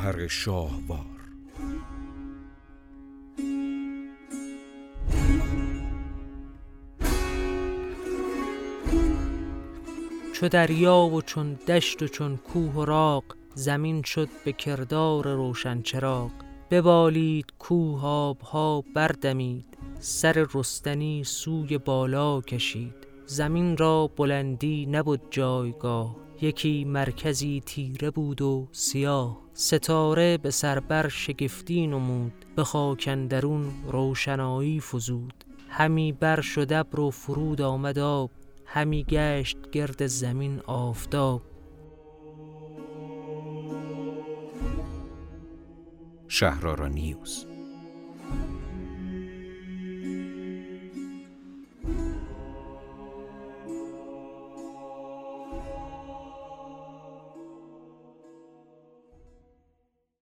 گوهر شاهوار. چو دریا و چون دشت و چون کوه و راغ، زمین شد به کردار روشن چراغ. ببالید کوه آبها بردمید، سر رستنی سوی بالا کشید. زمین را بلندی نبود جایگاه، یکی مرکزی تیره بود و سیاه. ستاره به سر بر شگفتی نمود، به خاک اندرون روشنایی فزود. همی بر شد ابر و فرود آمد آب، همی گشت گرد زمین آفتاب. شهرآرا نیوز.